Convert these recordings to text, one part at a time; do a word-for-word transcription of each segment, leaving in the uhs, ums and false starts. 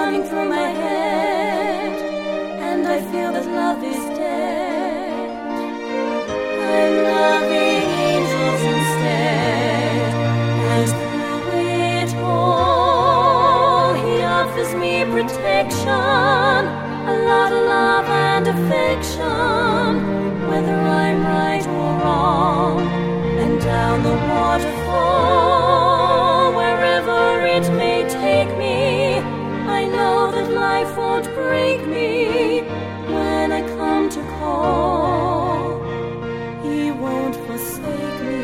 running through my head, and I feel that love is dead. I'm loving angels instead, and through it all, he offers me protection, a lot of love and affection, whether I'm right or wrong, and down the waterfall, wherever it may take me, I know that life won't break me. When I come to call, he won't forsake me.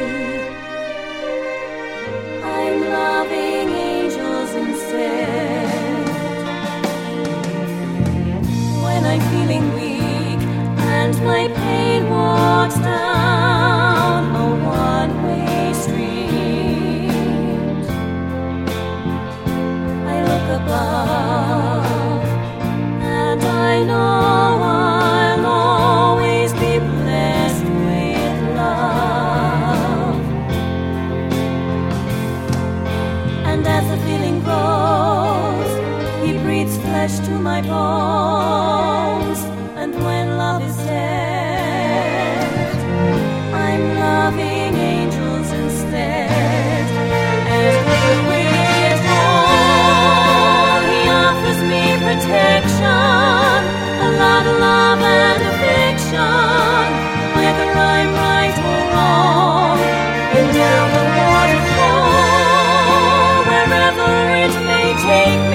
I'm loving angels instead. When I'm feeling weak and my pain walks down a one-way street, I look above and I know I'll always be blessed with love. And as the feeling grows, he breathes flesh to my bones, and when love is dead, I'm loving angels instead. And through it all, he offers me protection, a lot of love and affection, whether I'm right or wrong, and down the waterfall, wherever it may take me.